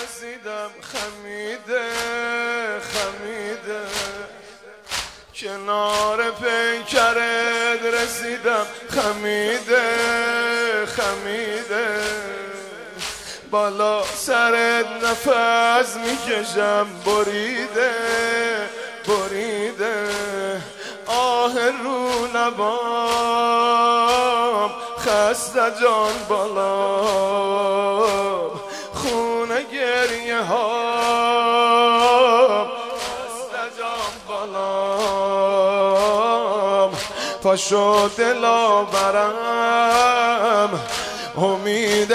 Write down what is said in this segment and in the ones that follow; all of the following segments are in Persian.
رسیدم خمیده خمیده، کنار پیکرت رسیدم خمیده خمیده، بالا سرت نفس میکشم بریده بریده، آه رو نبام خسته جان بالام، خونه گریه هام خسته جان بالام، پاشو دلا برم امید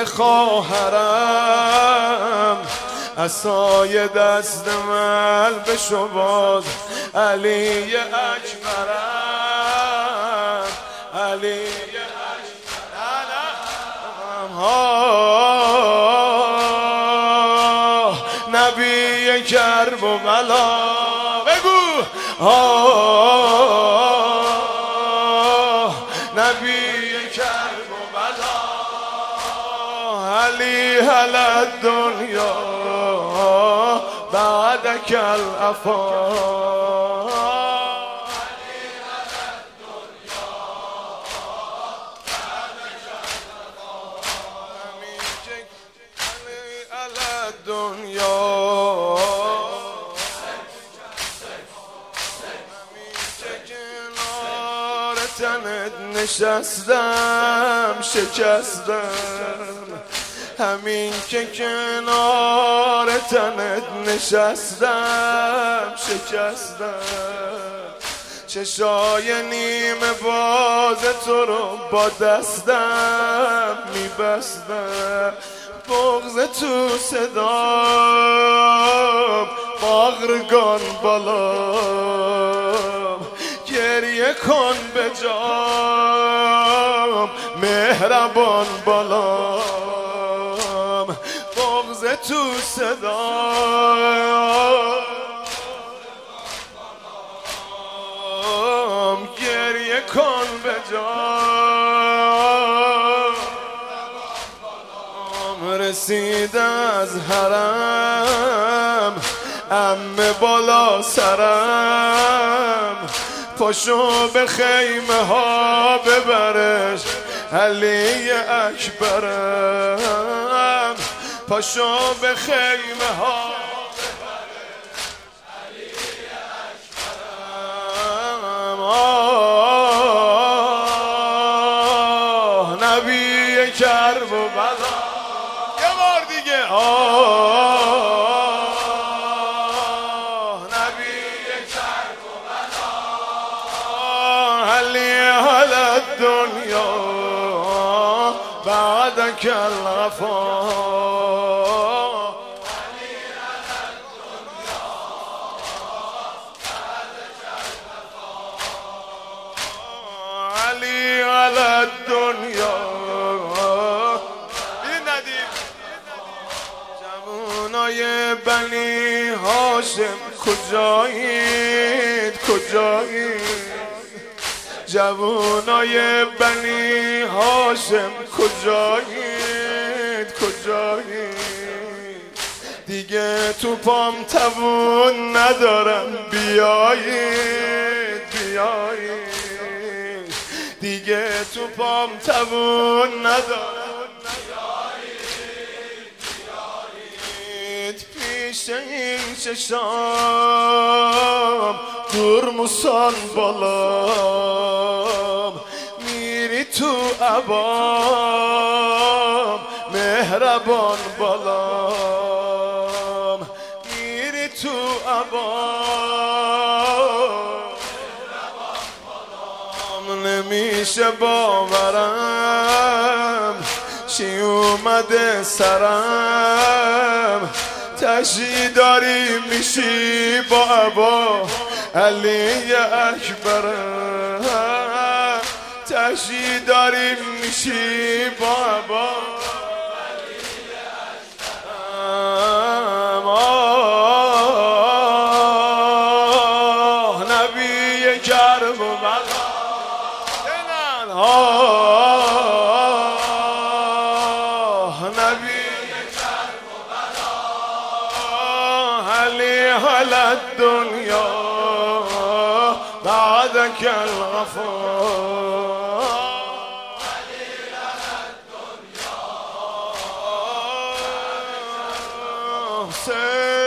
خواهرم، عصای دست من بشو باز علی اکبرم علی اکبرم، نبی کرب و بلا بگو نبی کرب و بلا، علی هل الدنیا بعدك الافا، تنت نشستم شکستم، همین که کنار تنت نشستم شکستم، چشای نیمه باز تو رو با دستم میبستم، بغض تو صدام باغرگان بالام، گریه کن به جام مهربان بالام، بغض تو صدام گریه کن به جام، رسید از حرم عمه بالا سرم، پاشو به خیمه ها ببرش علی اکبرم، پاشو به خیمه ها ببرش علی اکبرم، نبی کرب و بلا، یه بار دیگه الدنيا بعدك الوفا، علي على الدنيا بعدك الوفا، علي على الدنيا. ندید جوانای بنی هاشم کجایید کجایید، جوانای بنی هاشم کجایید کجایید، دیگه تو پام توان ندارم بیایید بیایید، دیگه تو پام توان ندارم بیایید بیایید، پیش این چشام ترمسان بالام، میری تو عبام مهربان بالام، میری تو عبام مهربان بالام، نمیشه باورم چی اومده سرم، تشی داری میشی با عبا علی اکبرم، تشی داری میشی با عبا علی اکبرم، نبی کرب و بلا، نبی کرب و بلا، أهل الدنيا بعدك الغفور حسين